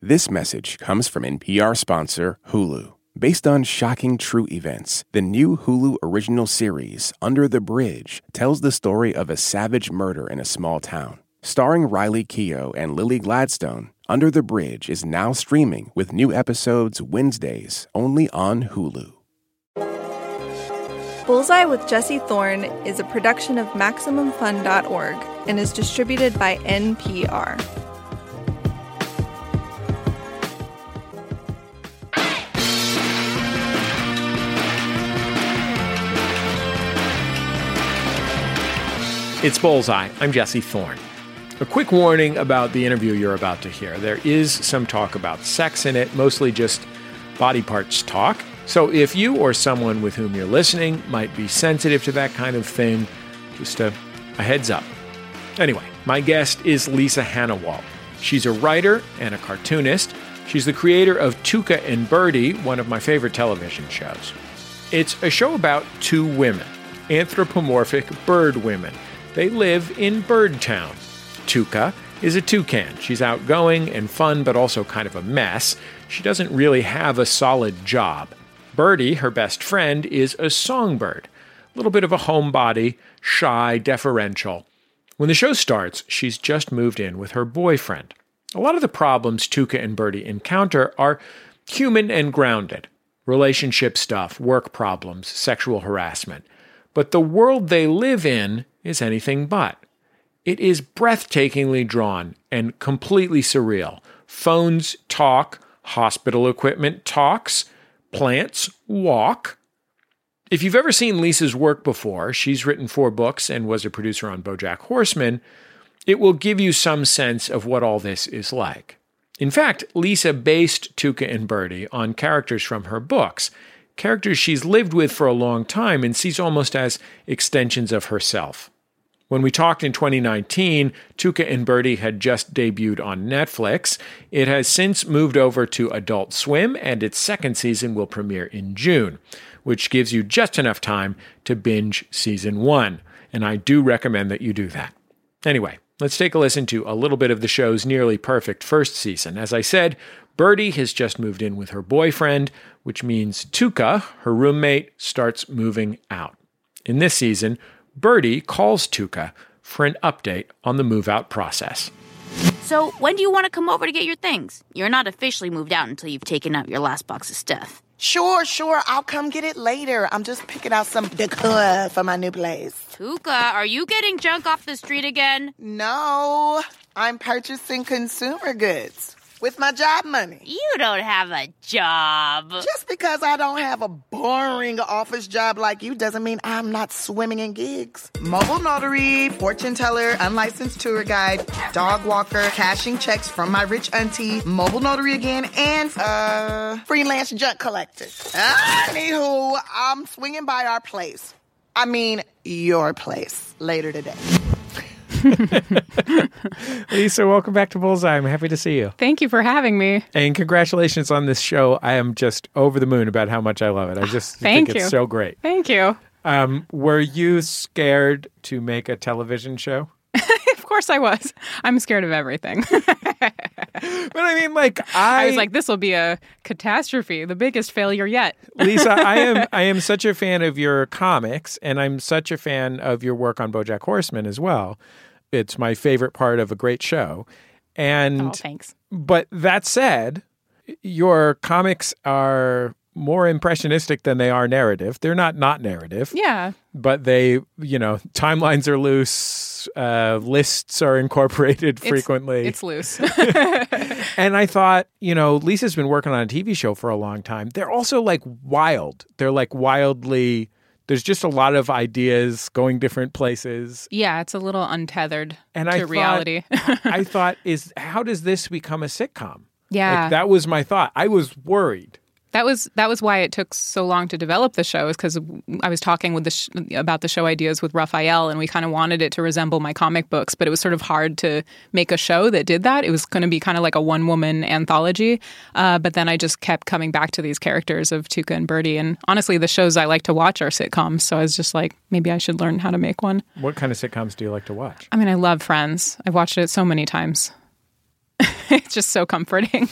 This message comes from NPR sponsor Hulu. Based on shocking true events, the new Hulu original series, Under the Bridge, tells the story of a savage murder in a small town. Starring Riley Keough and Lily Gladstone, Under the Bridge is now streaming with new episodes Wednesdays only on Hulu. Bullseye with Jesse Thorne is a production of MaximumFun.org and is distributed by NPR. It's Bullseye. I'm Jesse Thorne. A quick warning about the interview you're about to hear. There is some talk about sex in it, mostly just body parts talk. So if you or someone with whom you're listening might be sensitive to that kind of thing, just a heads up. Anyway, my guest is Lisa Hanawalt. She's a writer and a cartoonist. She's the creator of Tuca and Birdie, one of my favorite television shows. It's a show about two women, anthropomorphic bird women. They live in Birdtown. Tuca is a toucan. She's outgoing and fun, but also kind of a mess. She doesn't really have a solid job. Birdie, her best friend, is a songbird. A little bit of a homebody, shy, deferential. When the show starts, she's just moved in with her boyfriend. A lot of the problems Tuca and Birdie encounter are human and grounded. Relationship stuff, work problems, sexual harassment. But the world they live in is anything but. It is breathtakingly drawn and completely surreal. Phones talk, hospital equipment talks, plants walk. If you've ever seen Lisa's work before, she's written 4 books and was a producer on BoJack Horseman, it will give you some sense of what all this is like. In fact, Lisa based Tuca and Birdie on characters from her books, characters she's lived with for a long time and sees almost as extensions of herself. When we talked in 2019, Tuca and Birdie had just debuted on Netflix. It has since moved over to Adult Swim, and its second season will premiere in June, which gives you just enough time to binge season 1. And I do recommend that you do that. Anyway, let's take a listen to a little bit of the show's nearly perfect first season. As I said, Birdie has just moved in with her boyfriend, which means Tuca, her roommate, starts moving out. In this season, Birdie calls Tuca for an update on the move-out process. So, when do you want to come over to get your things? You're not officially moved out until you've taken out your last box of stuff. Sure. I'll come get it later. I'm just picking out some decor for my new place. Tuca, are you getting junk off the street again? No, I'm purchasing consumer goods with my job money. You don't have a job. Just because I don't have a boring office job like you doesn't mean I'm not swimming in gigs. Mobile notary, fortune teller, unlicensed tour guide, dog walker, cashing checks from my rich auntie, mobile notary again, and freelance junk collector. Anywho, I'm swinging by our place. I mean, your place later today. Lisa, welcome back to Bullseye. I'm happy to see you. Thank you for having me. And congratulations on this show. I am just over the moon about how much I love it. I just think it's so great. Thank you. Were you scared to make a television show? Of course I was. I'm scared of everything. But I mean, I was like, this will be a catastrophe, the biggest failure yet. Lisa, I am such a fan of your comics, and I'm such a fan of your work on BoJack Horseman as well. It's my favorite part of a great show. And thanks. But that said, your comics are more impressionistic than they are narrative. They're not narrative. Yeah. But they, timelines are loose, lists are incorporated frequently. It's loose. And I thought, Lisa's been working on a TV show for a long time. They're also wild. They're wildly, there's just a lot of ideas going different places. Yeah, it's a little untethered to reality. I thought, how does this become a sitcom? Yeah. That was my thought. I was worried. That was why it took so long to develop the show, is because I was talking with about the show ideas with Raphael, and we kind of wanted it to resemble my comic books, but it was sort of hard to make a show that did that. It was going to be kind of like a one-woman anthology, but then I just kept coming back to these characters of Tuca and Birdie, and honestly, the shows I like to watch are sitcoms, so I was just like, maybe I should learn how to make one. What kind of sitcoms do you like to watch? I mean, I love Friends. I've watched it so many times. It's just so comforting.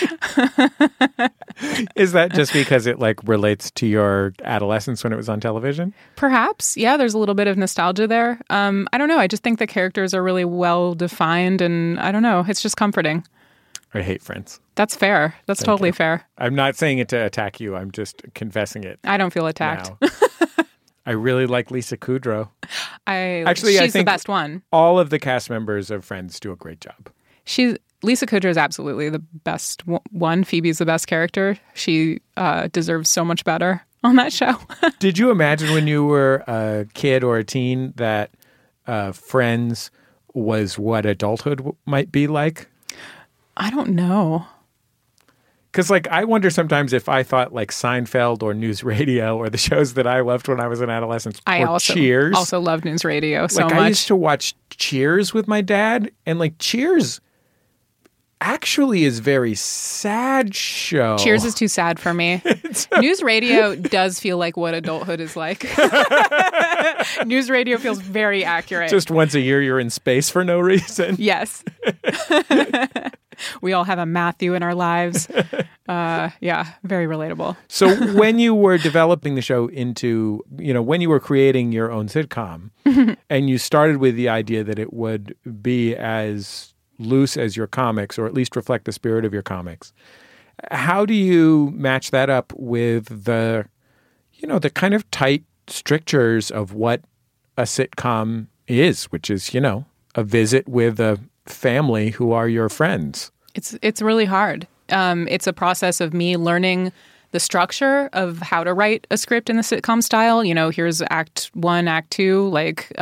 Is that just because it like relates to your adolescence when it was on television? Perhaps. Yeah, there's a little bit of nostalgia there. I don't know. I just think the characters are really well defined, and I don't know. It's just comforting. I hate Friends. That's fair. That's totally fair. I'm not saying it to attack you. I'm just confessing it. I don't feel attacked. I really like Lisa Kudrow. She's the best one. All of the cast members of Friends do a great job. Lisa Kudrow is absolutely the best one. Phoebe's the best character. She deserves so much better on that show. Did you imagine when you were a kid or a teen that Friends was what adulthood might be like? I don't know. Because, like, I wonder sometimes if I thought, like, Seinfeld or News Radio or the shows that I loved when I was an adolescent, Cheers. I also loved News Radio so much. I used to watch Cheers with my dad, and, like, Cheers actually is a very sad show. Cheers is too sad for me. News Radio does feel like what adulthood is like. News Radio feels very accurate. Just once a year you're in space for no reason. Yes. We all have a Matthew in our lives. Yeah, very relatable. So when you were developing the show into, when you were creating your own sitcom, and you started with the idea that it would be as loose as your comics, or at least reflect the spirit of your comics, how do you match that up with the kind of tight strictures of what a sitcom is, which is, a visit with a family who are your friends? It's really hard. It's a process of me learning the structure of how to write a script in the sitcom style. Here's act 1, act 2,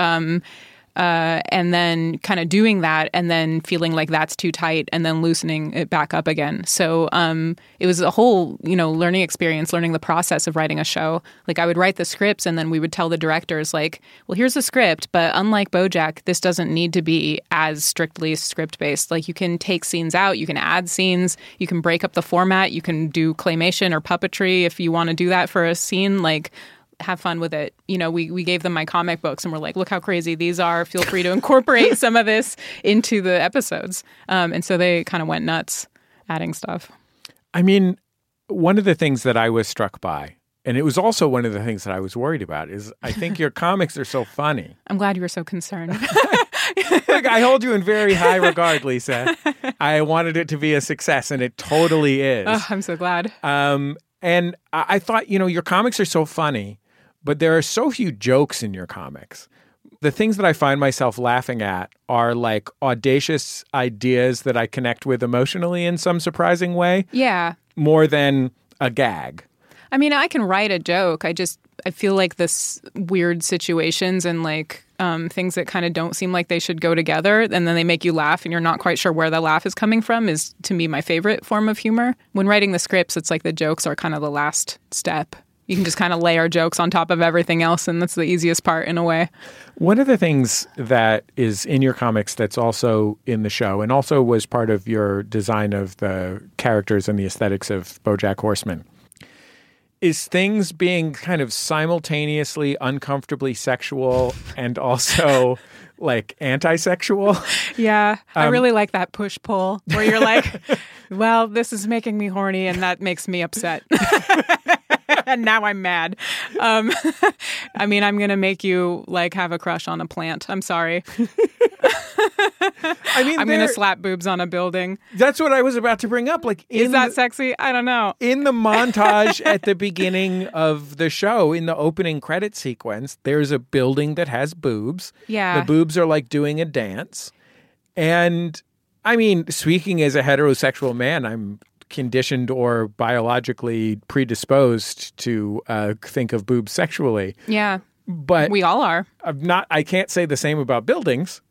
and then kind of doing that and then feeling like that's too tight and then loosening it back up again. So it was a whole, learning experience, learning the process of writing a show. Like I would write the scripts and then we would tell the directors like, well, here's the script, but unlike BoJack, this doesn't need to be as strictly script-based. Like you can take scenes out, you can add scenes, you can break up the format, you can do claymation or puppetry if you want to do that for a scene. Like have fun with it. We gave them my comic books and we're like, look how crazy these are. Feel free to incorporate some of this into the episodes. And so they kind of went nuts adding stuff. I mean, one of the things that I was struck by, and it was also one of the things that I was worried about, is I think your comics are so funny. I'm glad you were so concerned. Look, I hold you in very high regard, Lisa. I wanted it to be a success, and it totally is. Oh, I'm so glad. And I thought, your comics are so funny, but there are so few jokes in your comics. The things that I find myself laughing at are like audacious ideas that I connect with emotionally in some surprising way. Yeah. More than a gag. I mean, I can write a joke. I feel like this weird situations and like things that kind of don't seem like they should go together, and then they make you laugh and you're not quite sure where the laugh is coming from, is to me my favorite form of humor. When writing the scripts, it's like the jokes are kind of the last step. You can just kind of layer jokes on top of everything else, and that's the easiest part in a way. One of the things that is in your comics that's also in the show, and also was part of your design of the characters and the aesthetics of BoJack Horseman, is things being kind of simultaneously uncomfortably sexual and also like anti-sexual. Yeah, I really like that push-pull where you're like, well, this is making me horny and that makes me upset. And now I'm mad. I mean, I'm going to make you like have a crush on a plant. I'm sorry. I mean, I'm going to slap boobs on a building. That's what I was about to bring up. Like, is that sexy? I don't know. In the montage at the beginning of the show, in the opening credit sequence, there's a building that has boobs. Yeah. The boobs are like doing a dance. And I mean, speaking as a heterosexual man, I'm conditioned or biologically predisposed to think of boobs sexually. Yeah. But we all are. I can't say the same about buildings.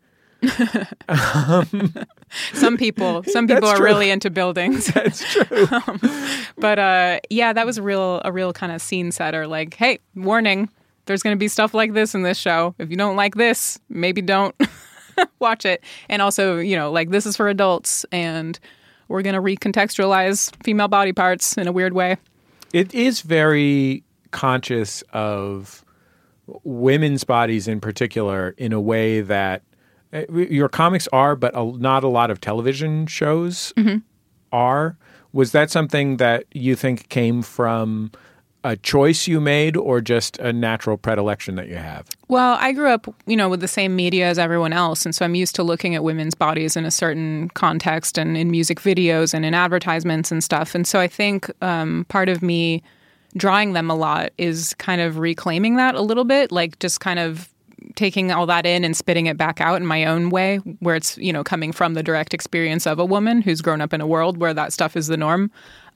Some people are really into buildings. That's true. But yeah, that was a real kind of scene setter. Like, hey, warning, there's going to be stuff like this in this show. If you don't like this, maybe don't watch it. And also, like this is for adults, and we're going to recontextualize female body parts in a weird way. It is very conscious of women's bodies in particular in a way that Your comics are, but not a lot of television shows are. Was that something that you think came from a choice you made or just a natural predilection that you have? Well, I grew up, with the same media as everyone else. And so I'm used to looking at women's bodies in a certain context and in music videos and in advertisements and stuff. And so I think part of me drawing them a lot is kind of reclaiming that a little bit, like just kind of taking all that in and spitting it back out in my own way, where it's, coming from the direct experience of a woman who's grown up in a world where that stuff is the norm.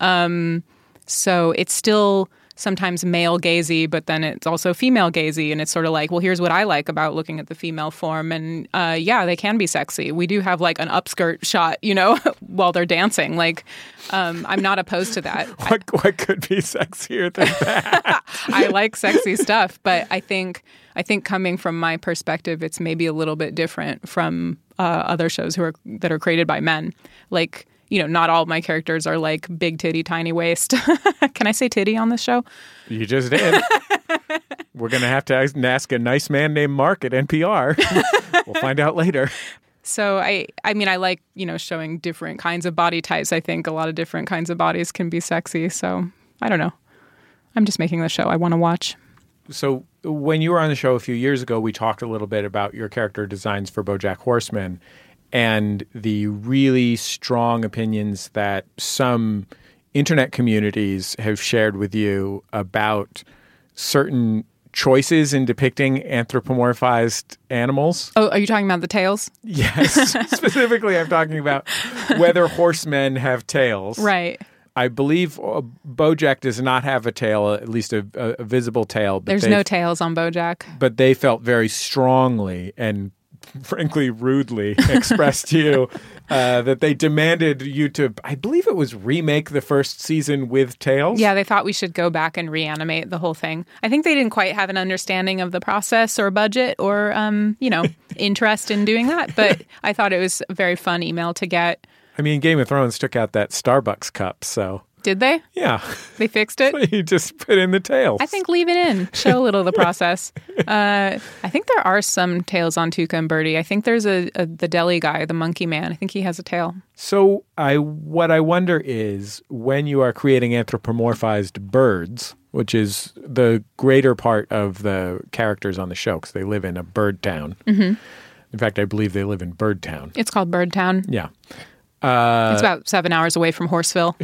So it's still sometimes male gazy, but then it's also female gazy. And it's sort of like, well, here's what I like about looking at the female form. And they can be sexy. We do have like an upskirt shot, while they're dancing. Like, I'm not opposed to that. What could be sexier than that? I like sexy stuff, but I think coming from my perspective, it's maybe a little bit different from other shows that are created by men. Like, not all of my characters are like big titty, tiny waist. Can I say titty on this show? You just did. We're going to have to ask a nice man named Mark at NPR. We'll find out later. So I like, showing different kinds of body types. I think a lot of different kinds of bodies can be sexy. So I don't know. I'm just making the show I want to watch. So when you were on the show a few years ago, we talked a little bit about your character designs for BoJack Horseman and the really strong opinions that some internet communities have shared with you about certain choices in depicting anthropomorphized animals. Oh, are you talking about the tails? Yes. Specifically, I'm talking about whether horsemen have tails. Right. I believe BoJack does not have a tail, at least a visible tail. But there's no tails on BoJack. But they felt very strongly and frankly rudely expressed to you that they demanded you to, I believe it was remake the first season with tails. Yeah, they thought we should go back and reanimate the whole thing. I think they didn't quite have an understanding of the process or budget or, interest in doing that. But I thought it was a very fun email to get. I mean, Game of Thrones took out that Starbucks cup, so. Did they? Yeah. They fixed it? So you just put in the tails. I think leave it in. Show a little of the process. I think there are some tails on Tuca and Birdie. I think there's the deli guy, the monkey man. I think he has a tail. So what I wonder is when you are creating anthropomorphized birds, which is the greater part of the characters on the show because they live in a bird town. Mm-hmm. In fact, I believe they live in Bird Town. It's called Bird Town. Yeah. It's about 7 hours away from Horseville.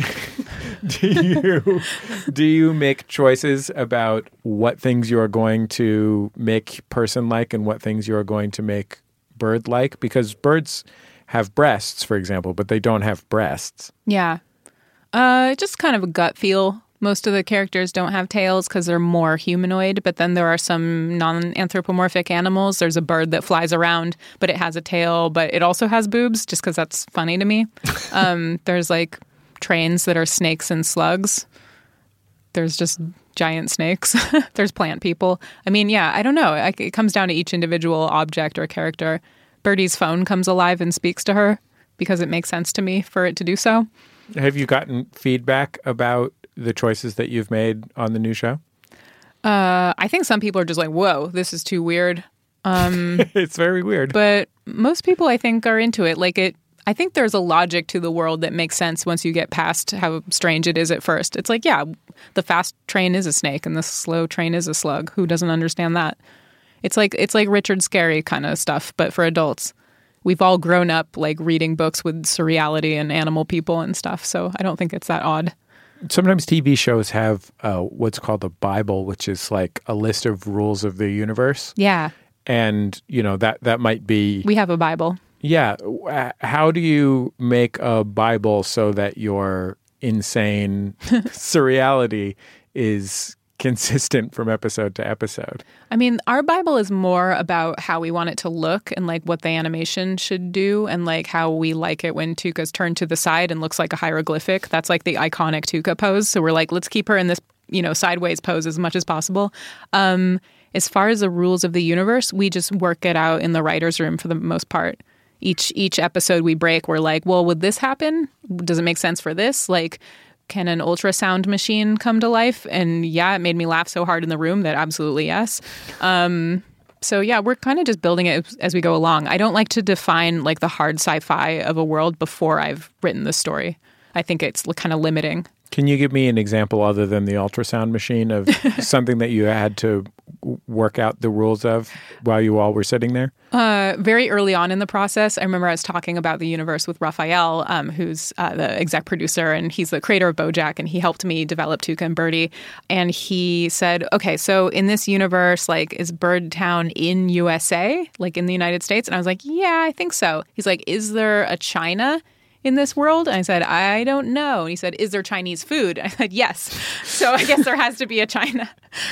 Do you make choices about what things you are going to make person-like and what things you are going to make bird-like? Because birds have breasts, for example, but they don't have breasts. Yeah. Just kind of a gut feel. Most of the characters don't have tails because they're more humanoid, but then there are some non-anthropomorphic animals. There's a bird that flies around, but it has a tail, but it also has boobs, just because that's funny to me. There's like trains that are snakes and slugs. There's just giant snakes. There's plant people. I mean, yeah, I don't know. It comes down to each individual object or character. Birdie's phone comes alive and speaks to her because it makes sense to me for it to do so. Have you gotten feedback about the choices that you've made on the new show? I think some people are just like, whoa, this is too weird. It's very weird. But most people, I think, are into it. I think there's a logic to the world that makes sense once you get past how strange it is at first. It's like, yeah, the fast train is a snake and the slow train is a slug. Who doesn't understand that? It's like Richard Scarry kind of stuff, but for adults. We've all grown up reading books with surreality and animal people and stuff, so I don't think it's that odd. Sometimes TV shows have what's called a Bible, which is like a list of rules of the universe. Yeah. And, that might be... We have a Bible. Yeah. How do you make a Bible so that your insane surreality is consistent from episode to episode? I mean, our Bible is more about how we want it to look and what the animation should do and how we like it when Tuca's turned to the side and looks like a hieroglyphic. That's the iconic Tuca pose. So we're let's keep her in this, sideways pose as much as possible. As far as the rules of the universe, we just work it out in the writer's room for the most part. Each episode we break, we're well, would this happen? Does it make sense for this? Can an ultrasound machine come to life? And yeah, it made me laugh so hard in the room that absolutely yes. So yeah, we're kind of just building it as we go along. I don't like to define like the hard sci-fi of a world before I've written the story. I think it's kind of limiting. Can you give me an example other than the ultrasound machine of something that you had to work out the rules of while you all were sitting there? Very early on in the process, I remember I was talking about the universe with Raphael, who's the exec producer, and he's the creator of BoJack, and he helped me develop Tuca and Birdie. And he said, okay, so in this universe, like, is Birdtown in USA, like in the United States? And I was like, yeah, I think so. He's like, is there a China in this world? And I said, I don't know. And he said, is there Chinese food? I said, yes. So I guess there has to be a China.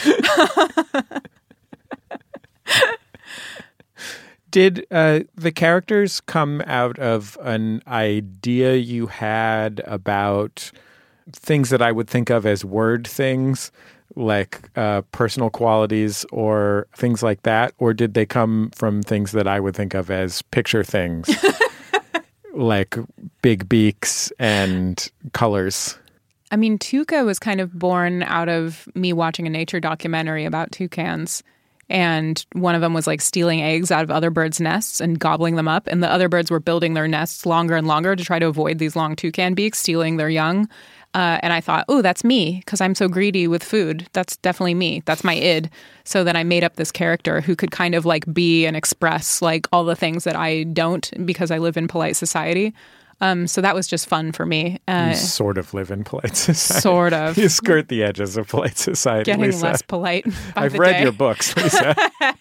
Did the characters come out of an idea you had about things that I would think of as word things, like personal qualities or things like that? Or did they come from things that I would think of as picture things? Like big beaks and colors? I mean, Tuca was kind of born out of me watching a nature documentary about toucans. And one of them was like stealing eggs out of other birds' nests and gobbling them up. And the other birds were building their nests longer and longer to try to avoid these long toucan beaks stealing their young. And I thought, oh, that's me, because I'm so greedy with food. That's definitely me. That's my id. So then I made up this character who could kind of like be and express like all the things that I don't because I live in polite society. So that was just fun for me. You sort of live in polite society. Sort of. You skirt the edges of polite society, Getting Lisa. less polite by I've the read day. your books, Lisa.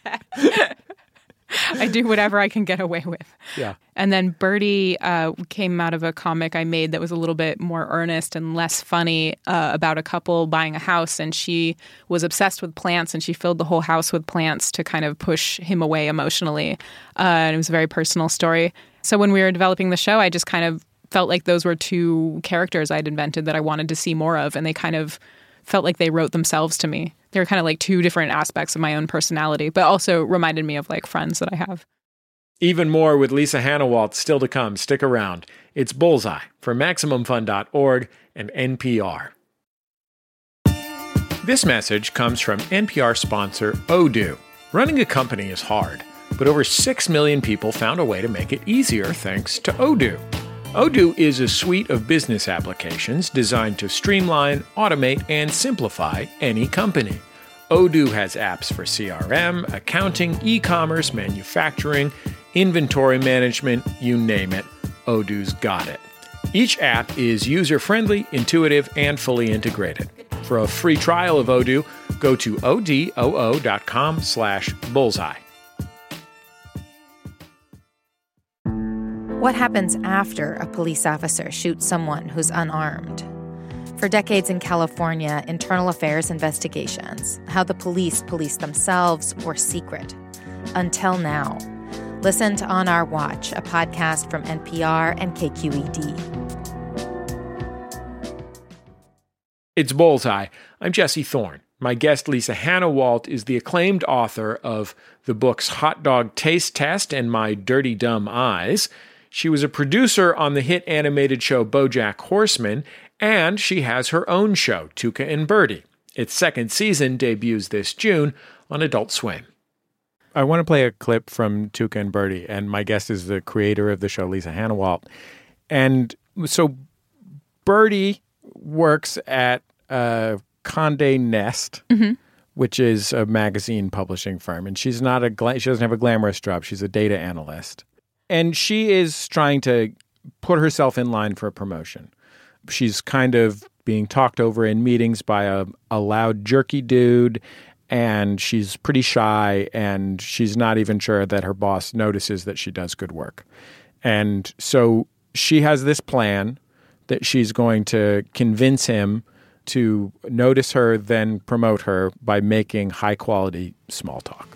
I do whatever I can get away with. Yeah. And then Birdie came out of a comic I made that was a little bit more earnest and less funny about a couple buying a house. And she was obsessed with plants, and she filled the whole house with plants to kind of push him away emotionally. And it was a very personal story. So when we were developing the show, I just kind of felt like those were two characters I'd invented that I wanted to see more of. And they kind of felt like they wrote themselves to me. They were kind of like two different aspects of my own personality, but also reminded me of like friends that I have. Even more with Lisa Hanawalt still to come. Stick around. It's Bullseye for MaximumFun.org and NPR. This message comes from NPR sponsor Odoo. Running a company is hard, but over 6 million people found a way to make it easier thanks to Odoo. Odoo is a suite of business applications designed to streamline, automate, and simplify any company. Odoo has apps for CRM, accounting, e-commerce, manufacturing, inventory management, you name it, Odoo's got it. Each app is user-friendly, intuitive, and fully integrated. For a free trial of Odoo, go to odoo.com/bullseye. What happens after a police officer shoots someone who's unarmed? For decades in California, internal affairs investigations, how the police police themselves, were secret. Until now. Listen to On Our Watch, a podcast from NPR and KQED. It's Bullseye. I'm Jesse Thorne. My guest, Lisa Hanawalt, is the acclaimed author of the books Hot Dog Taste Test and My Dirty Dumb Eyes. She was a producer on the hit animated show BoJack Horseman, and she has her own show, Tuca and Birdie. Its second season debuts this June on Adult Swim. I want to play a clip from Tuca and Birdie, and my guest is the creator of the show, Lisa Hanawalt. And so Birdie works at Condé Nast, which is a magazine publishing firm, and she's not she doesn't have a glamorous job. She's a data analyst. And she is trying to put herself in line for a promotion. She's kind of being talked over in meetings by a loud, jerky dude, and she's pretty shy, and she's not even sure that her boss notices that she does good work. And so she has this plan that she's going to convince him to notice her, then promote her by making high-quality small talk.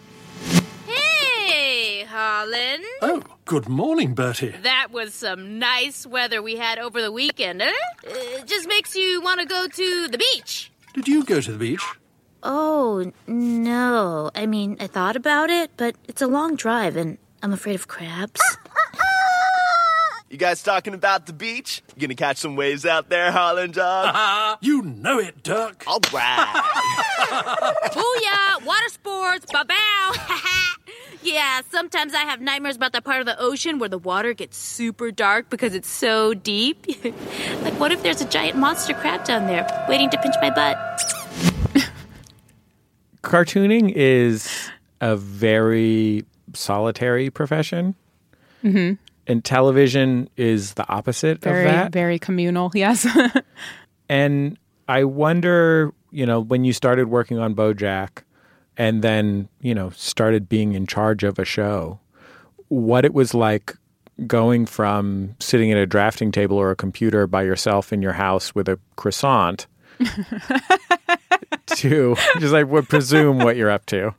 Hey, Holland. Oh, good morning, Bertie. That was some nice weather we had over the weekend, eh? It just makes you want to go to the beach. Did you go to the beach? Oh, no. I mean, I thought about it, but it's a long drive, and I'm afraid of crabs. You guys talking about the beach? You gonna catch some waves out there, Holland Dog? You know it, Dirk. All right. Booyah! Water sports! Ba-bow! Yeah, sometimes I have nightmares about that part of the ocean where the water gets super dark because it's so deep. Like, what if there's a giant monster crab down there waiting to pinch my butt? Cartooning is a very solitary profession. Mm-hmm. And television is the opposite of that. Very communal, yes. And I wonder, when you started working on BoJack and then, started being in charge of a show, what it was like going from sitting at a drafting table or a computer by yourself in your house with a croissant to just presume what you're up to.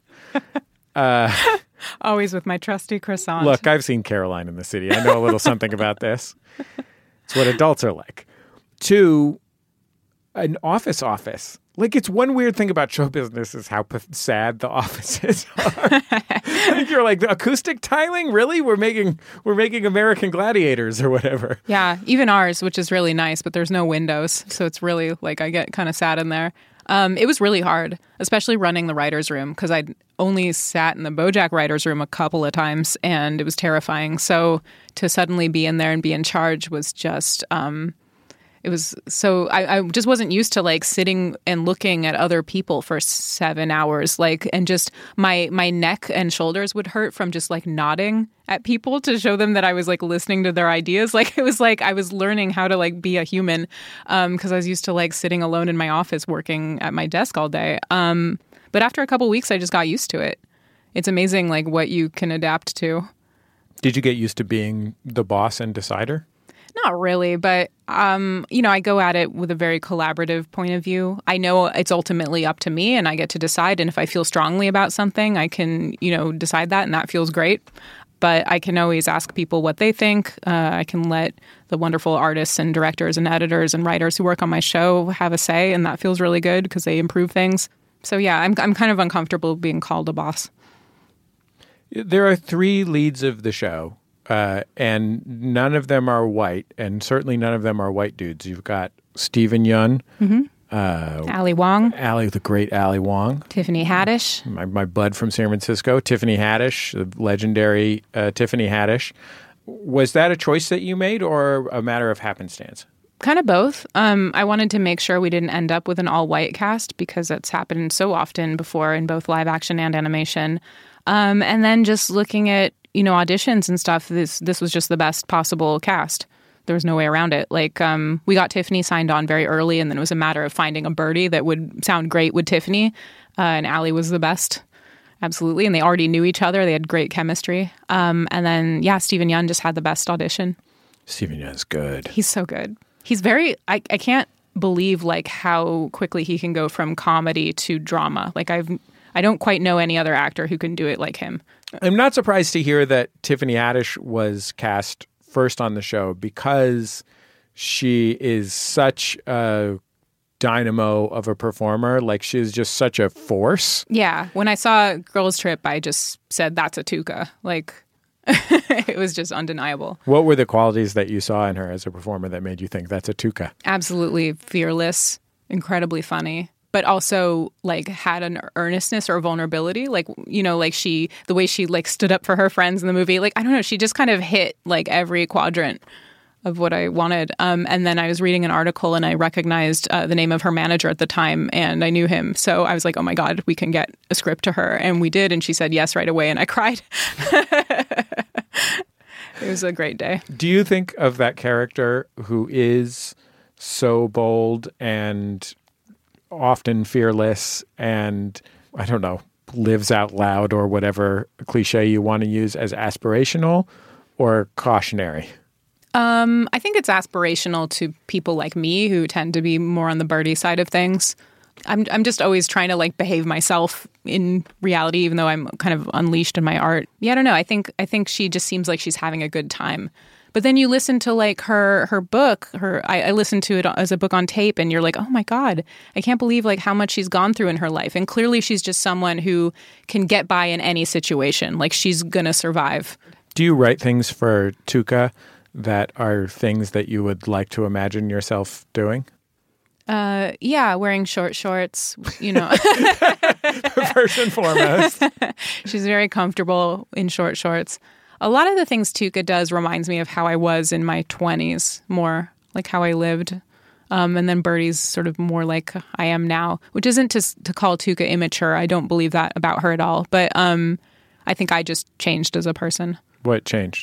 Always with my trusty croissant. Look, I've seen Caroline in the City. I know a little something about this. It's what adults are like. To an office. Like, it's one weird thing about show business is how sad the offices are. Like, you're like, acoustic tiling? Really? We're making American Gladiators or whatever. Yeah, even ours, which is really nice, but there's no windows. So it's really, I get kind of sad in there. It was really hard, especially running the writer's room, because I'd only sat in the BoJack writer's room a couple of times, and it was terrifying. So to suddenly be in there and be in charge was just... I just wasn't used to sitting and looking at other people for 7 hours, and just my neck and shoulders would hurt from just nodding at people to show them that I was listening to their ideas. It was I was learning how to be a human, because I was used to sitting alone in my office working at my desk all day. But after a couple of weeks, I just got used to it. It's amazing what you can adapt to. Did you get used to being the boss and decider? Not really, but, I go at it with a very collaborative point of view. I know it's ultimately up to me and I get to decide. And if I feel strongly about something, I can, decide that, and that feels great. But I can always ask people what they think. I can let the wonderful artists and directors and editors and writers who work on my show have a say, and that feels really good because they improve things. So, yeah, I'm kind of uncomfortable being called a boss. There are 3 leads of the show. And none of them are white, and certainly none of them are white dudes. You've got Steven Yeun, Ali Wong, the great Ali Wong, Tiffany Haddish, my bud from San Francisco, Tiffany Haddish, the legendary Tiffany Haddish. Was that a choice that you made, or a matter of happenstance? Kind of both. I wanted to make sure we didn't end up with an all-white cast because that's happened so often before in both live action and animation. And then just looking at auditions and stuff, this was just the best possible cast. There was no way around it. We got Tiffany signed on very early, and then it was a matter of finding a birdie that would sound great with Tiffany. And Ali was the best. Absolutely. And they already knew each other. They had great chemistry. And then, Steven Yeun just had the best audition. Steven Yeun's good. He's so good. He's very, I can't believe how quickly he can go from comedy to drama. I don't quite know any other actor who can do it like him. I'm not surprised to hear that Tiffany Haddish was cast first on the show because she is such a dynamo of a performer. She's just such a force. Yeah. When I saw Girls Trip, I just said, that's a Tuca. It was just undeniable. What were the qualities that you saw in her as a performer that made you think that's a Tuca? Absolutely fearless, incredibly funny. But also, had an earnestness or vulnerability. The way she, stood up for her friends in the movie. I don't know, she just kind of hit, every quadrant of what I wanted. And then I was reading an article, and I recognized the name of her manager at the time, and I knew him. So I was like, oh, my God, we can get a script to her. And we did, and she said yes right away, and I cried. It was a great day. Do you think of that character who is so bold and often fearless and, I don't know, lives out loud or whatever cliche you want to use as aspirational or cautionary? I think it's aspirational to people like me who tend to be more on the birdie side of things. I'm just always trying to behave myself in reality, even though I'm kind of unleashed in my art. Yeah, I don't know. I think she just seems like she's having a good time. But then you listen to her book. I listened to it as a book on tape, and you're like, oh my God, I can't believe how much she's gone through in her life. And clearly, she's just someone who can get by in any situation. She's gonna survive. Do you write things for Tuca that are things that you would like to imagine yourself doing? Yeah, wearing short shorts. first and foremost. She's very comfortable in short shorts. A lot of the things Tuca does reminds me of how I was in my 20s, more like how I lived. And then Birdie's sort of more like I am now, which isn't to call Tuca immature. I don't believe that about her at all. But I think I just changed as a person. What changed?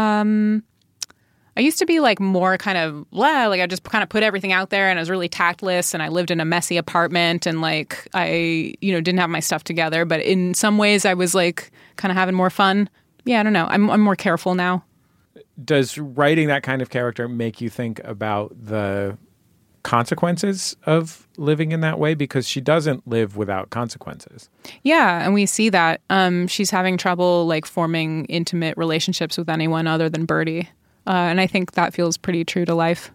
I used to be like more kind of like I just kind of put everything out there, and I was really tactless, and I lived in a messy apartment, and like I didn't have my stuff together. But in some ways, I was like kind of having more fun. Yeah, I don't know. I'm more careful now. Does writing that kind of character make you think about the consequences of living in that way? Because she doesn't live without consequences. Yeah, and we see that. She's having trouble like forming intimate relationships with anyone other than Birdie. And I think that feels pretty true to life.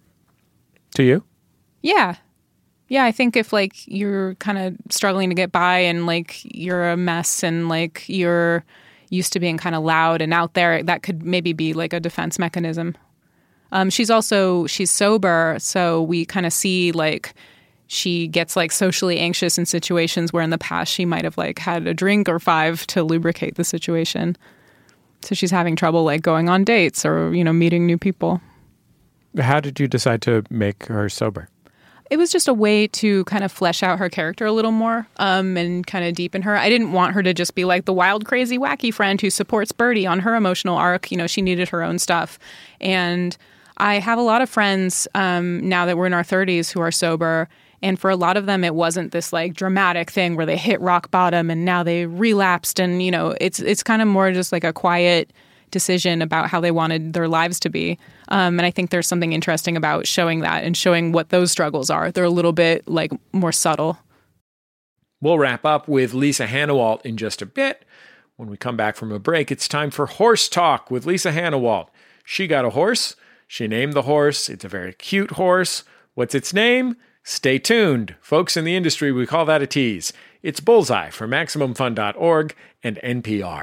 To you? Yeah. Yeah, I think if like you're kind of struggling to get by and like you're a mess and like you're used to being kind of loud and out there, that could maybe be like a defense mechanism. She's sober, so we kind of see like she gets like socially anxious in situations where in the past she might have like had a drink or 5 to lubricate the situation. So she's having trouble like going on dates or, meeting new people. How did you decide to make her sober? It was just a way to kind of flesh out her character a little more and kind of deepen her. I didn't want her to just be like the wild, crazy, wacky friend who supports Birdie on her emotional arc. She needed her own stuff. And I have a lot of friends now that we're in our 30s who are sober. And for a lot of them, it wasn't this like dramatic thing where they hit rock bottom and now they relapsed. And, it's kind of more just like a quiet decision about how they wanted their lives to be. And I think there's something interesting about showing that and showing what those struggles are. They're a little bit like more subtle. We'll wrap up with Lisa Hanawalt in just a bit. When we come back from a break, it's time for Horse Talk with Lisa Hanawalt. She got a horse. She named the horse. It's a very cute horse. What's its name? Stay tuned. Folks in the industry, we call that a tease. It's Bullseye for MaximumFun.org and NPR.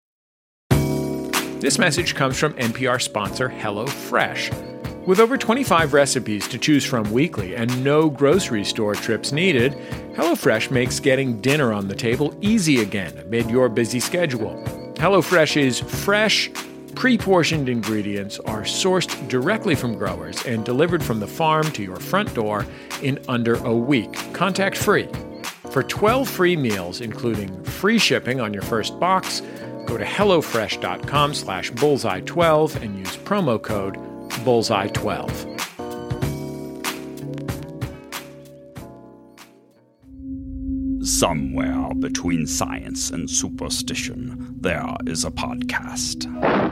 This message comes from NPR sponsor HelloFresh. With over 25 recipes to choose from weekly and no grocery store trips needed, HelloFresh makes getting dinner on the table easy again amid your busy schedule. HelloFresh's fresh, pre-portioned ingredients are sourced directly from growers and delivered from the farm to your front door in under a week, contact-free. For 12 free meals, including free shipping on your first box, go to HelloFresh.com/Bullseye12 and use promo code Bullseye12. Somewhere between science and superstition, there is a podcast.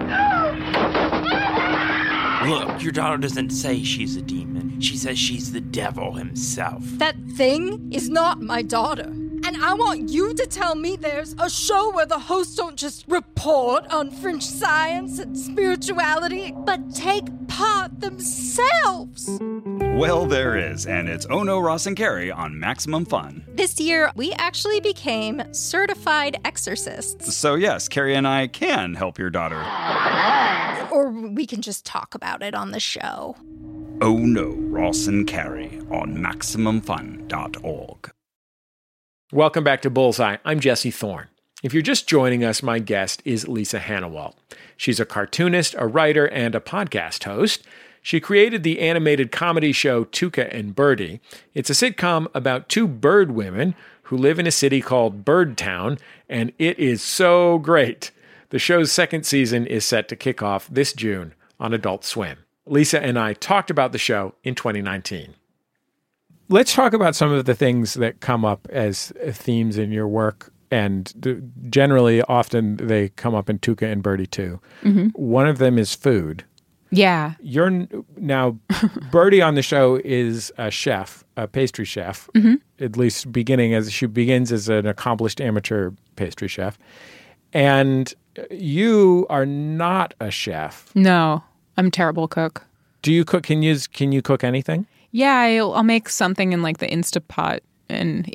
Look, your daughter doesn't say she's a demon. She says she's the devil himself. That thing is not my daughter. And I want you to tell me there's a show where the hosts don't just report on fringe science and spirituality, but take part themselves. Well, there is, and it's Ono, Ross, and Carrie on Maximum Fun. This year, we actually became certified exorcists. So yes, Carrie and I can help your daughter. Or we can just talk about it on the show. Ono, Ross, and Carrie on MaximumFun.org. Welcome back to Bullseye. I'm Jesse Thorne. If you're just joining us, my guest is Lisa Hanawalt. She's a cartoonist, a writer, and a podcast host. She created the animated comedy show Tuca and Birdie. It's a sitcom about 2 bird women who live in a city called Birdtown, and it is so great. The show's 2nd season is set to kick off this June on Adult Swim. Lisa and I talked about the show in 2019. Let's talk about some of the things that come up as themes in your work, and generally, often they come up in Tuca and Birdie too. Mm-hmm. One of them is food. Yeah. Now, Birdie on the show is a chef, a pastry chef, at least she begins as an accomplished amateur pastry chef. And you are not a chef. No, I'm a terrible cook. Do you cook? Can you cook anything? Yeah, I'll make something in like the Instant Pot. And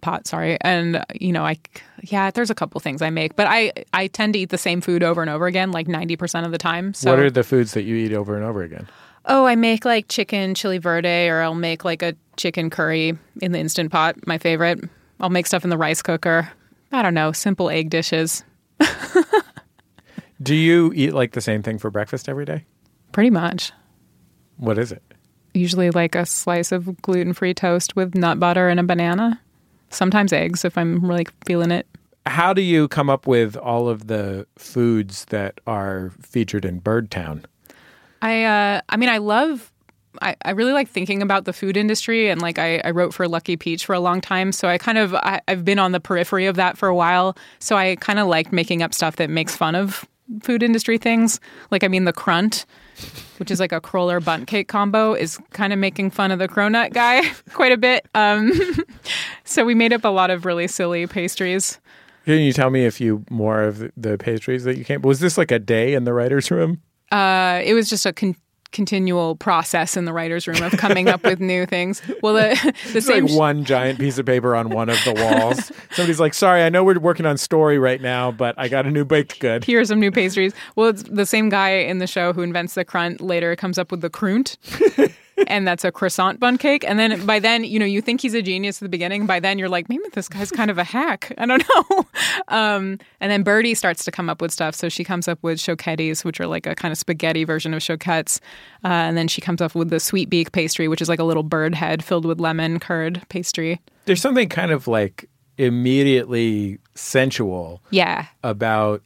there's a couple things I make, but I tend to eat the same food over and over again, like 90% of the time. So, what are the foods that you eat over and over again? Oh, I make like chicken chili verde, or I'll make like a chicken curry in the Instant Pot, my favorite. I'll make stuff in the rice cooker. I don't know, simple egg dishes. Do you eat like the same thing for breakfast every day? Pretty much. What is it? Usually like a slice of gluten-free toast with nut butter and a banana. Sometimes eggs if I'm really feeling it. How do you come up with all of the foods that are featured in Birdtown? I really like thinking about the food industry, and like I wrote for Lucky Peach for a long time, so I've been on the periphery of that for a while. So I kind of liked making up stuff that makes fun of food industry things. Like, I mean, the Crunt, which is like a Kroller bundt cake combo, is kind of making fun of the Cronut guy quite a bit. So we made up a lot of really silly pastries. Can you tell me a few more of the pastries that you came? Was this like a day in the writer's room? It was just a continual process in the writer's room of coming up with new things. Well, the same like one giant piece of paper on one of the walls. Somebody's like, sorry, I know we're working on story right now, but I got a new baked good. Here are some new pastries. Well, it's the same guy in the show who invents the Crunt later comes up with the Krunt. And that's a croissant bun cake. And then by then, you think he's a genius at the beginning. By then, you're like, maybe this guy's kind of a hack. I don't know. And then Birdie starts to come up with stuff. So she comes up with chochettis, which are like a kind of spaghetti version of choquettes. And then she comes up with the sweet beak pastry, which is like a little bird head filled with lemon curd pastry. There's something kind of like immediately sensual about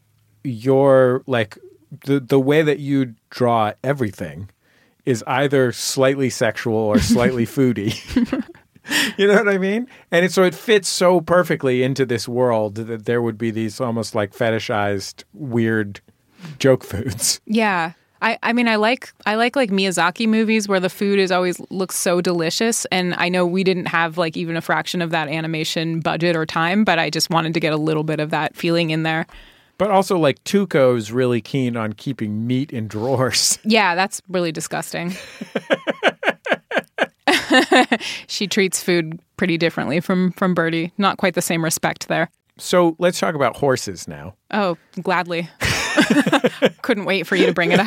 your, like, the way that you draw everything is either slightly sexual or slightly foodie. You know what I mean? And so it fits so perfectly into this world that there would be these almost like fetishized, weird joke foods. Yeah. I mean, I like Miyazaki movies where the food is always looks so delicious. And I know we didn't have like even a fraction of that animation budget or time, but I just wanted to get a little bit of that feeling in there. But also, like, Tuco's really keen on keeping meat in drawers. Yeah, that's really disgusting. She treats food pretty differently from Birdie. Not quite the same respect there. So let's talk about horses now. Oh, gladly. Couldn't wait for you to bring it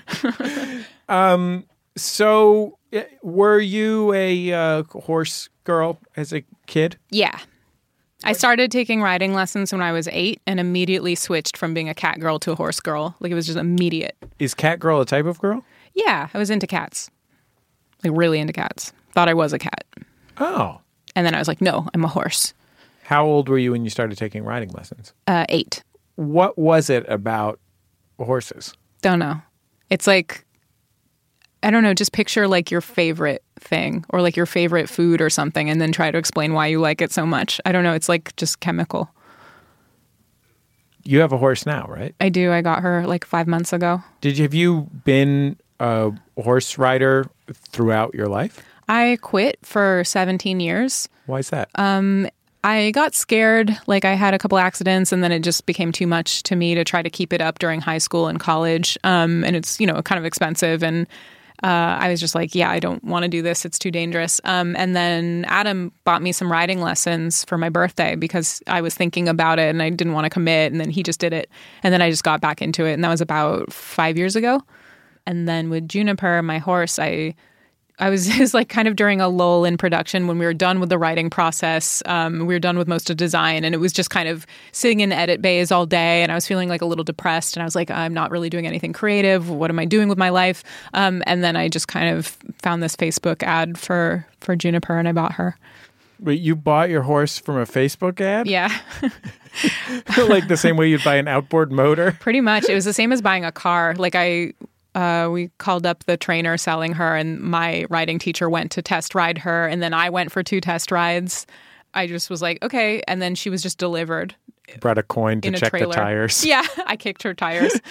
up. So were you a horse girl as a kid? Yeah. I started taking riding lessons when I was 8 and immediately switched from being a cat girl to a horse girl. Like, it was just immediate. Is cat girl a type of girl? Yeah, I was into cats. Like, really into cats. Thought I was a cat. Oh. And then I was like, no, I'm a horse. How old were you when you started taking riding lessons? 8. What was it about horses? Don't know. It's like, I don't know, just picture like your favorite thing or like your favorite food or something and then try to explain why you like it so much. I don't know. It's like just chemical. You have a horse now, right? I do. I got her like 5 months ago. Have you been a horse rider throughout your life? I quit for 17 years. Why is that? I got scared. Like, I had a couple accidents and then it just became too much to me to try to keep it up during high school and college. And it's, kind of expensive. And I was just like, yeah, I don't want to do this. It's too dangerous. And then Adam bought me some riding lessons for my birthday because I was thinking about it and I didn't want to commit. And then he just did it. And then I just got back into it. And that was about 5 years ago. And then with Juniper, my horse, it was like kind of during a lull in production when we were done with the writing process. We were done with most of design and it was just kind of sitting in edit bays all day and I was feeling like a little depressed and I was like, I'm not really doing anything creative. What am I doing with my life? And then I just kind of found this Facebook ad for Juniper and I bought her. But you bought your horse from a Facebook ad? Yeah. Like the same way you'd buy an outboard motor? Pretty much. It was the same as buying a car. Like we called up the trainer selling her and my riding teacher went to test ride her and then I went for 2 test rides. I just was like, okay. And then she was just delivered. Brought a coin to check trailer. The tires. Yeah, I kicked her tires.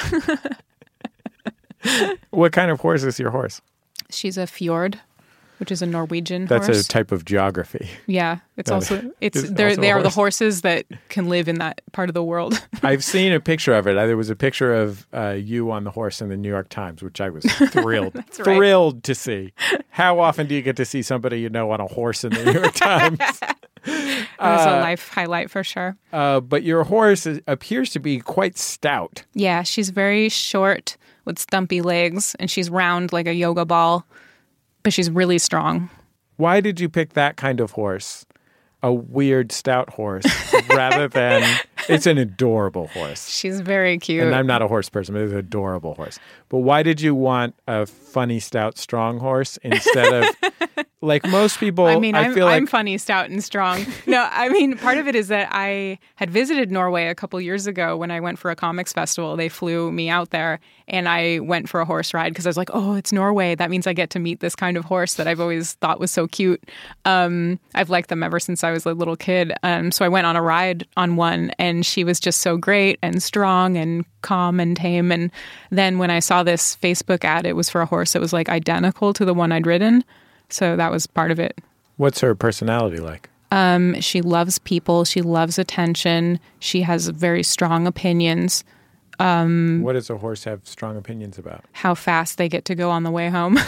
What kind of horse is your horse? She's a fjord, which is a Norwegian horse. That's a type of geography. Yeah, they are the horses that can live in that part of the world. I've seen a picture of it. There was a picture of you on the horse in the New York Times, which I was thrilled to see. How often do you get to see somebody you know on a horse in the New York Times? It was a life highlight for sure. But your horse appears to be quite stout. Yeah, she's very short with stumpy legs, and she's round like a yoga ball. But she's really strong. Why did you pick that kind of horse a weird stout horse rather than it's an adorable horse. She's very cute. And I'm not a horse person, but it's an adorable horse. But why did you want a funny, stout, strong horse instead of like most people? I mean, feel I'm like funny, stout, and strong. No, I mean, part of it is that I had visited Norway a couple years ago when I went for a comics festival. They flew me out there and I went for a horse ride because I was like, oh, it's Norway. That means I get to meet this kind of horse that I've always thought was so cute. I've liked them ever since I was a little kid. So I went on a ride on one and she was just so great and strong and calm and tame. And then when I saw this Facebook ad, it was for a horse that was like identical to the one I'd ridden. So that was part of it. What's her personality like? She loves people. She loves attention. She has very strong opinions. What does a horse have strong opinions about? How fast they get to go on the way home.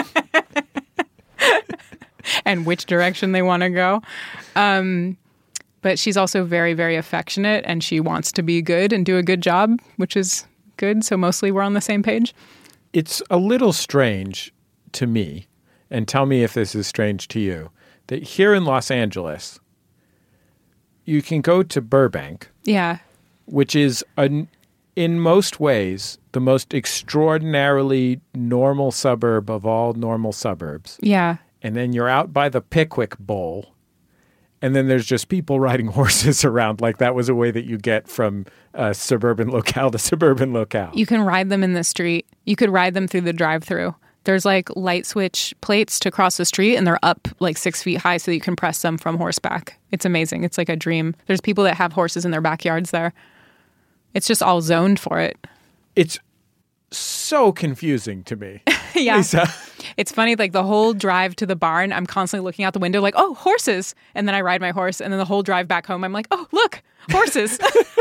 And which direction they want to go. But she's also very, very affectionate and she wants to be good and do a good job, which is good. So mostly we're on the same page. It's a little strange to me, and tell me if this is strange to you, that here in Los Angeles, you can go to Burbank. Yeah. Which is, in most ways, the most extraordinarily normal suburb of all normal suburbs. Yeah. And then you're out by the Pickwick Bowl. And then there's just people riding horses around. Like that was a way that you get from suburban locale to suburban locale. You can ride them in the street. You could ride them through the drive-thru. There's like light switch plates to cross the street and they're up like 6 feet high so that you can press them from horseback. It's amazing. It's like a dream. There's people that have horses in their backyards there. It's just all zoned for it. It's so confusing to me. Yeah. Lisa. It's funny, like the whole drive to the barn, I'm constantly looking out the window like, oh, horses. And then I ride my horse. And then the whole drive back home, I'm like, oh, look, horses.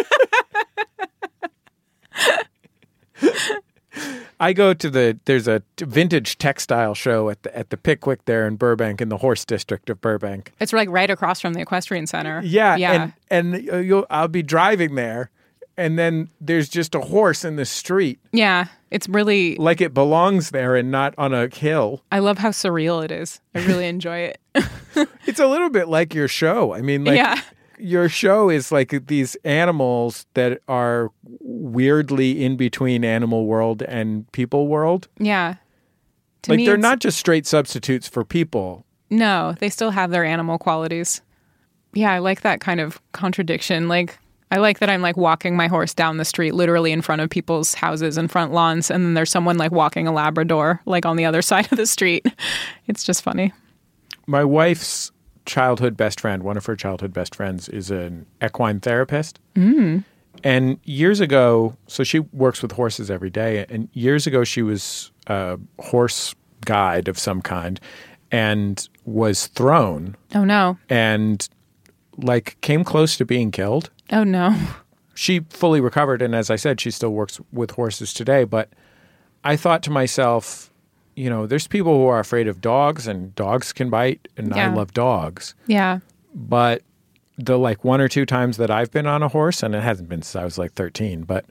I go to there's a vintage textile show at the Pickwick there in Burbank, in the horse district of Burbank. It's like right across from the equestrian center. Yeah. Yeah. And I'll be driving there. And then there's just a horse in the street. Yeah, it's really... like it belongs there and not on a hill. I love how surreal it is. I really enjoy it. It's a little bit like your show. I mean, like yeah. Your show is like these animals that are weirdly in between animal world and people world. Yeah. To like me, they're not just straight substitutes for people. No, they still have their animal qualities. Yeah, I like that kind of contradiction. Like... I like that I'm like walking my horse down the street, literally in front of people's houses and front lawns. And then there's someone like walking a Labrador, like on the other side of the street. It's just funny. My wife's childhood best friend, one of her childhood best friends, is an equine therapist. Mm. And years ago, so she works with horses every day. And years ago, she was a horse guide of some kind and was thrown. Oh, no. And like came close to being killed. Oh, no. She fully recovered, and as I said, she still works with horses today. But I thought to myself, you know, there's people who are afraid of dogs, and dogs can bite, and I love dogs. Yeah. But the like 1 or 2 times that I've been on a horse, and it hasn't been since I was like 13, but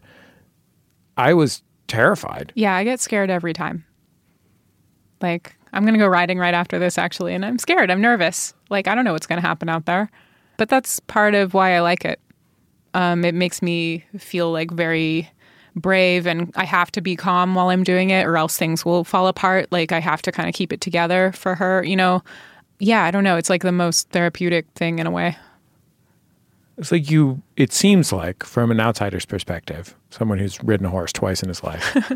I was terrified. Yeah, I get scared every time. Like, I'm going to go riding right after this, actually, and I'm scared. I'm nervous. Like, I don't know what's going to happen out there. But that's part of why I like it. It makes me feel like very brave and I have to be calm while I'm doing it or else things will fall apart. Like I have to kind of keep it together for her, you know? Yeah, I don't know. It's like the most therapeutic thing in a way. It's like it seems like from an outsider's perspective, someone who's ridden a horse twice in his life,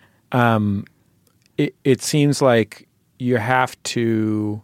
it seems like you have to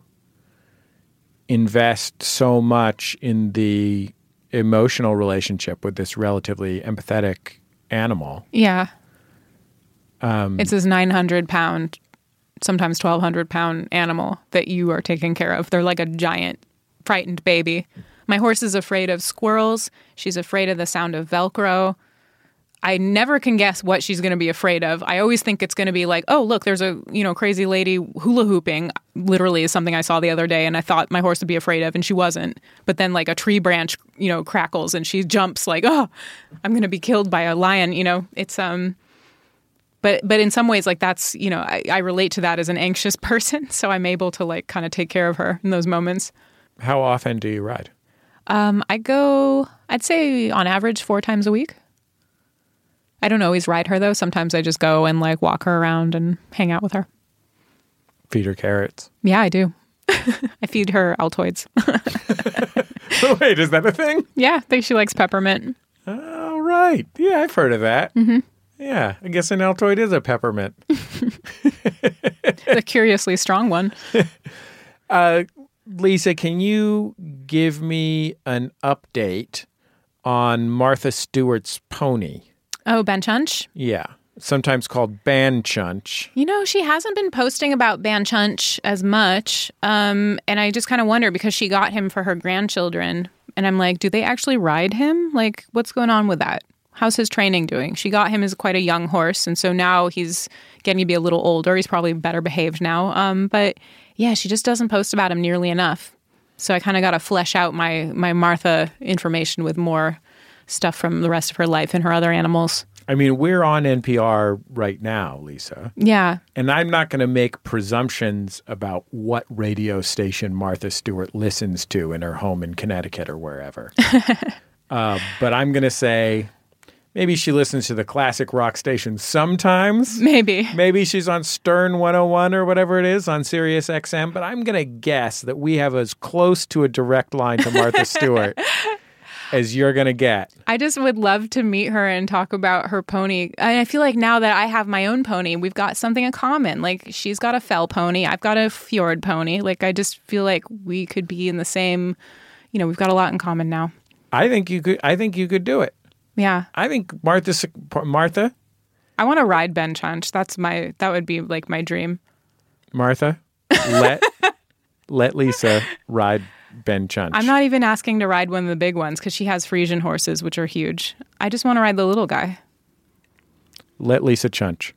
invest so much in the emotional relationship with this relatively empathetic animal. Yeah. It's this 900-pound, sometimes 1,200-pound animal that you are taking care of. They're like a giant, frightened baby. My horse is afraid of squirrels. She's afraid of the sound of Velcro. I never can guess what she's going to be afraid of. I always think it's going to be like, oh, look, there's a, crazy lady hula hooping, literally is something I saw the other day and I thought my horse would be afraid of and she wasn't. But then like a tree branch, crackles and she jumps like, oh, I'm going to be killed by a lion, It's, but in some ways like that's, I relate to that as an anxious person. So I'm able to like kind of take care of her in those moments. How often do you ride? I go, I'd say on average 4 times a week. I don't always ride her, though. Sometimes I just go and like walk her around and hang out with her. Feed her carrots. Yeah, I do. I feed her Altoids. Wait, is that a thing? Yeah, I think she likes peppermint. Oh, right. Yeah, I've heard of that. Mm-hmm. Yeah, I guess an Altoid is a peppermint. The curiously strong one. Lisa, can you give me an update on Martha Stewart's pony? Oh, Ben Chunch? Yeah, sometimes called Ban Chunch. You know, she hasn't been posting about Ban Chunch as much. And I just kind of wonder because she got him for her grandchildren. And I'm like, do they actually ride him? Like, what's going on with that? How's his training doing? She got him as quite a young horse. And so now he's getting to be a little older. He's probably better behaved now. But yeah, she just doesn't post about him nearly enough. So I kind of got to flesh out my Martha information with more stuff from the rest of her life and her other animals. I mean, we're on NPR right now, Lisa. Yeah. And I'm not going to make presumptions about what radio station Martha Stewart listens to in her home in Connecticut or wherever. But I'm going to say maybe she listens to the classic rock station sometimes. Maybe she's on Stern 101 or whatever it is on Sirius XM. But I'm going to guess that we have as close to a direct line to Martha Stewart as you're going to get. I just would love to meet her and talk about her pony. I feel like now that I have my own pony, we've got something in common. Like, she's got a fell pony. I've got a fjord pony. Like, I just feel like we could be in the same, we've got a lot in common now. I think you could do it. Yeah. I think Martha? I want to ride Ben Chunch. That would be like my dream. Martha, let Lisa ride Ben Chunch. I'm not even asking to ride one of the big ones because she has Frisian horses, which are huge. I just want to ride the little guy. Let Lisa Chunch.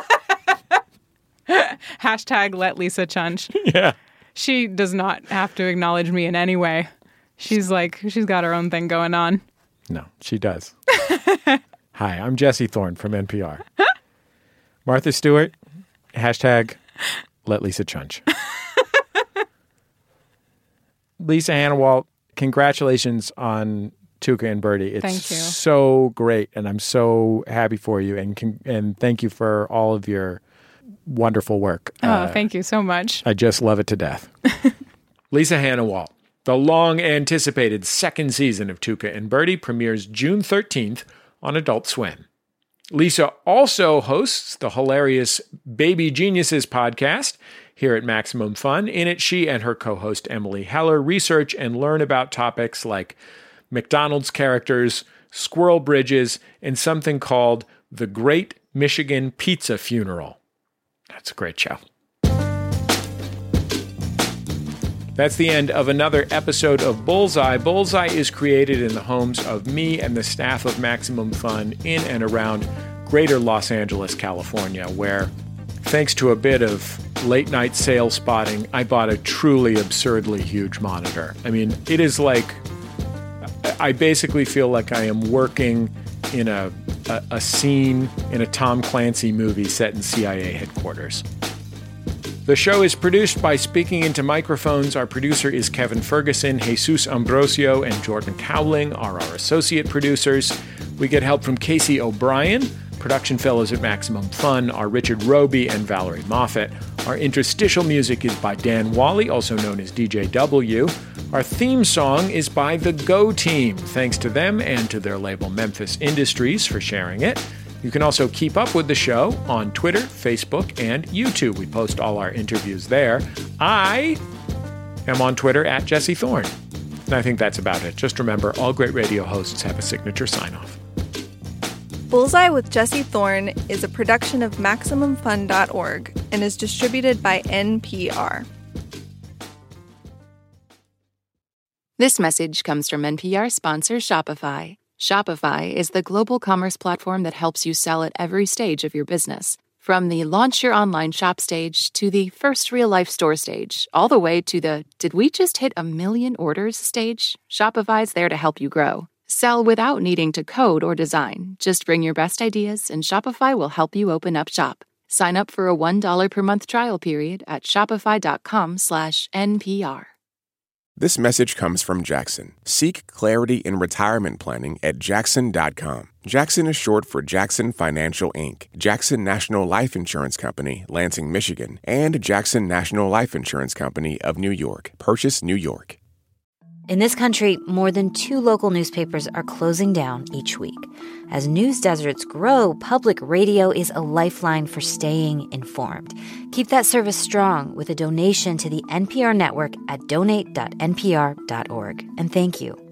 Hashtag let Lisa Chunch. Yeah. She does not have to acknowledge me in any way. She's got her own thing going on. No, she does. Hi, I'm Jesse Thorne from NPR. Martha Stewart, hashtag let Lisa Chunch. Lisa Hanawalt, congratulations on Tuca and Birdie. It's thank you. So great, and I'm so happy for you, and thank you for all of your wonderful work. Oh, thank you so much. I just love it to death. Lisa Hanawalt. The long-anticipated second season of Tuca and Birdie premieres June 13th on Adult Swim. Lisa also hosts the hilarious Baby Geniuses podcast here at Maximum Fun. In it, she and her co-host Emily Heller research and learn about topics like McDonald's characters, squirrel bridges, and something called the Great Michigan Pizza Funeral. That's a great show. That's the end of another episode of Bullseye. Bullseye is created in the homes of me and the staff of Maximum Fun in and around greater Los Angeles, California, where, thanks to a bit of late-night sales spotting, I bought a truly absurdly huge monitor. I mean, it is like, I basically feel like I am working in a scene in a Tom Clancy movie set in CIA headquarters. The show is produced by Speaking Into Microphones. Our producer is Kevin Ferguson. Jesus Ambrosio and Jordan Cowling are our associate producers. We get help from Casey O'Brien. Production fellows at Maximum Fun are Richard Roby and Valerie Moffat. Our interstitial music is by Dan Wally, also known as DJW. Our theme song is by The Go Team. Thanks to them and to their label Memphis Industries for sharing it. You can also keep up with the show on Twitter, Facebook, and YouTube. We post all our interviews there. I am on Twitter at Jesse Thorne. And I think that's about it. Just remember, all great radio hosts have a signature sign-off. Bullseye with Jesse Thorne is a production of MaximumFun.org and is distributed by NPR. This message comes from NPR sponsor Shopify. Shopify is the global commerce platform that helps you sell at every stage of your business. From the launch your online shop stage to the first real-life store stage, all the way to the did we just hit 1 million orders stage, Shopify's there to help you grow. Sell without needing to code or design. Just bring your best ideas and Shopify will help you open up shop. Sign up for a $1 per month trial period at shopify.com/NPR. This message comes from Jackson. Seek clarity in retirement planning at Jackson.com. Jackson is short for Jackson Financial Inc., Jackson National Life Insurance Company, Lansing, Michigan, and Jackson National Life Insurance Company of New York, Purchase, New York. In this country, more than 2 local newspapers are closing down each week. As news deserts grow, public radio is a lifeline for staying informed. Keep that service strong with a donation to the NPR network at donate.npr.org. And thank you.